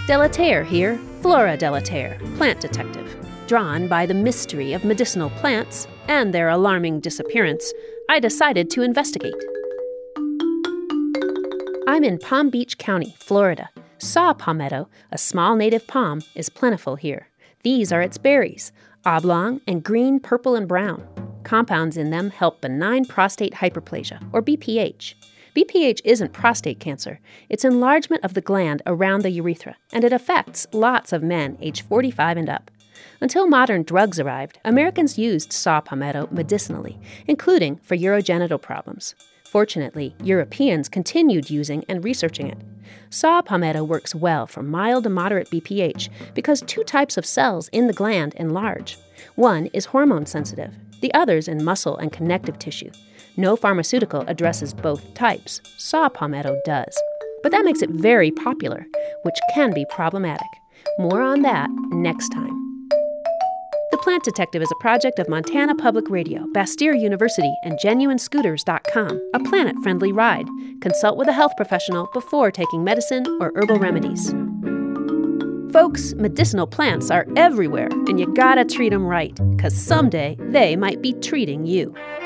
Delaterre here, Flora Delaterre, plant detective. Drawn by the mystery of medicinal plants and their alarming disappearance, I decided to investigate. I'm in Palm Beach County, Florida. Saw palmetto, a small native palm, is plentiful here. These are its berries, oblong and green, purple, and brown. Compounds in them help benign prostate hyperplasia, or BPH. BPH isn't prostate cancer. It's enlargement of the gland around the urethra, and it affects lots of men age 45 and up. Until modern drugs arrived, Americans used saw palmetto medicinally, including for urogenital problems. Fortunately, Europeans continued using and researching it. Saw palmetto works well for mild to moderate BPH because two types of cells in the gland enlarge. One is hormone sensitive, the other's in muscle and connective tissue. No pharmaceutical addresses both types. Saw palmetto does. But that makes it very popular, which can be problematic. More on that next time. The Plant Detective is a project of Montana Public Radio, Bastyr University, and GenuineScooters.com, a planet-friendly ride. Consult with a health professional before taking medicine or herbal remedies. Folks, medicinal plants are everywhere, and you gotta treat them right, 'cause someday they might be treating you.